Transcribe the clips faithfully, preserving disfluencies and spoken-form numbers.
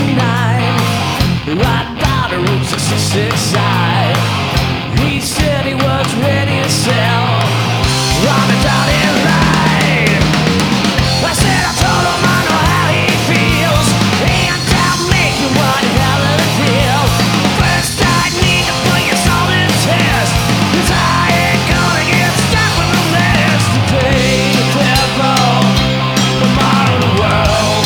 nine, right by the Route sixty-six side. He said he was ready to sell, run it down in line. I said I told him I know how he feels, and I'll make you one hell of a deal. First I need to put your soul in test, 'cause I ain't gonna get stuck with the mess. Today the devil, tomorrow the world.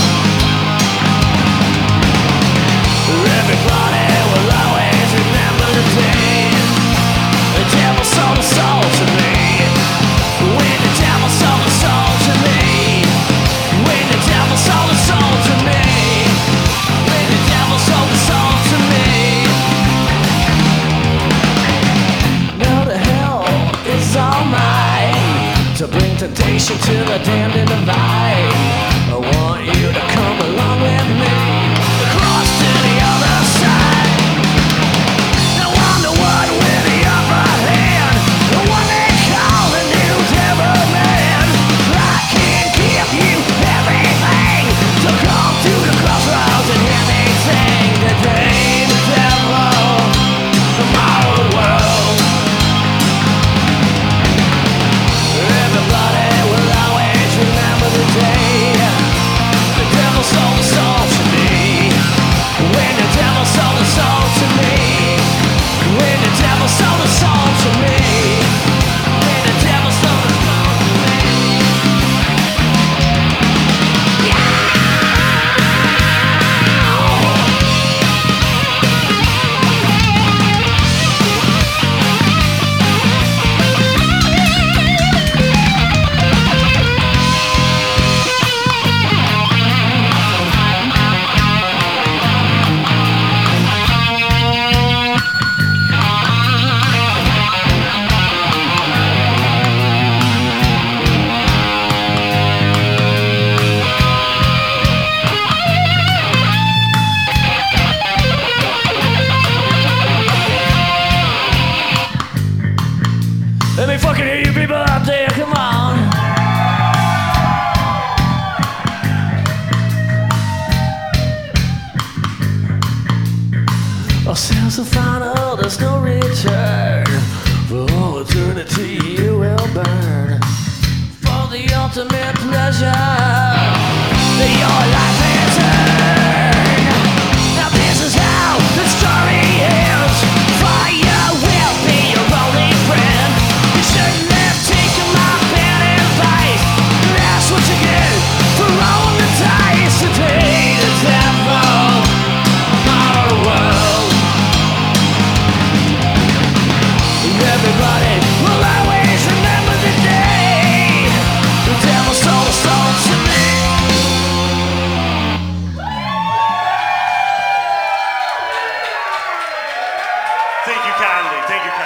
Everybody will always remember the day the devil sold his soul to me. When the devil sold his soul to me. When the devil sold his soul to me. When the devil sold his soul to me. Now the hell is all mine, to bring temptation to the damned and the vine. I want you to come along with me across to the other side. I wonder what with the upper hand, the one they call the new devil man. I can give you everything, so come to the crossroads and hear me sing. Today the devil, tomorrow the world. Everybody will always remember the day the devil sold his soul to me. When the devil sold his soul to me. When the devil sold his soul to me. When the devil sold his soul to me. Let me fucking hear you people out there, come on. Our sales are final, there's no return. For all eternity you will burn, for the ultimate pleasure that your life